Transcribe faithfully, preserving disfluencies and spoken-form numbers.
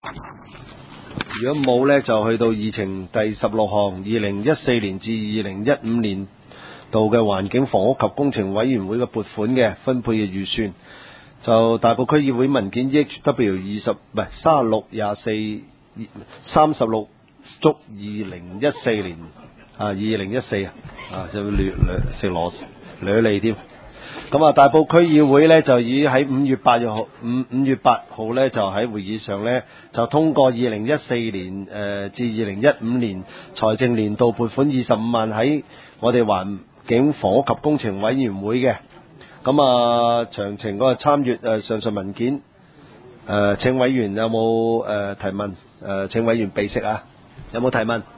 如果冇呢，就去到議程第十六項，二零一四年至二零一五年度嘅環境房屋及工程委員會嘅撥款嘅分配嘅預算，就大埔區議會文件 E H W 二十唔係三十六廿四三十六足二零一四年啊，二零一四啊，啊就略略食螺略脷添。咁啊，大埔區議會呢，就已喺五月八號五五月八號呢，就喺會議上呢，就通過二零一四年誒、呃、至二零一五年財政年度撥款二十五萬喺我哋環境房屋及工程委員會嘅。咁啊，詳情嗰個參閱誒上述文件誒、呃、請委員有冇誒、呃、提問？誒、呃、請委員備悉啊，有冇提問？